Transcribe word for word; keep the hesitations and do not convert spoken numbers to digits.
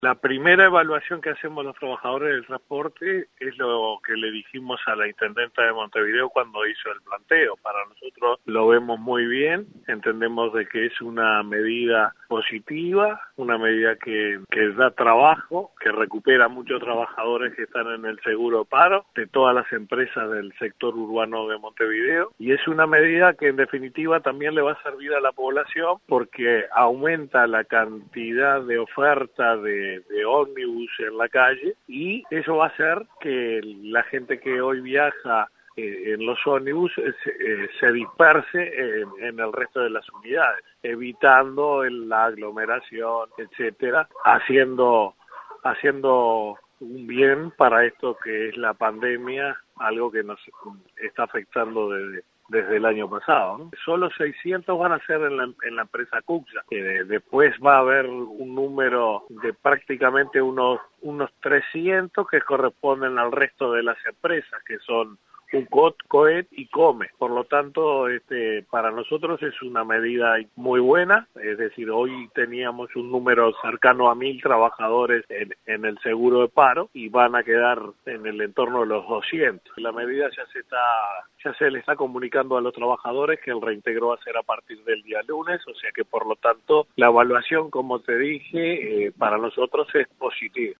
La primera evaluación que hacemos los trabajadores del transporte es lo que le dijimos a la intendenta de Montevideo cuando hizo el planteo. Para nosotros lo vemos muy bien, entendemos de que es una medida positiva, una medida que, que da trabajo, que recupera a muchos trabajadores que están en el seguro paro de todas las empresas del sector urbano de Montevideo, y es una medida que en definitiva también le va a servir a la población porque aumenta la cantidad de oferta de de ómnibus en la calle, y eso va a hacer que la gente que hoy viaja eh, en los ómnibus eh, eh, se disperse en, en el resto de las unidades, evitando la aglomeración, etcétera, haciendo haciendo un bien para esto que es la pandemia, algo que nos está afectando desde desde el año pasado, ¿no? Solo seiscientos van a ser en la, en la empresa Cuxa, que de, después va a haber un número de prácticamente unos, unos trescientos que corresponden al resto de las empresas, que son UCOT, COET y COME. Por lo tanto, este, para nosotros es una medida muy buena, es decir, hoy teníamos un número cercano a mil trabajadores en, en el seguro de paro y van a quedar en el entorno de los doscientos. La medida ya se está, ya se le está comunicando a los trabajadores que el reintegro va a ser a partir del día lunes, o sea que por lo tanto la evaluación, como te dije, eh, para nosotros es positiva.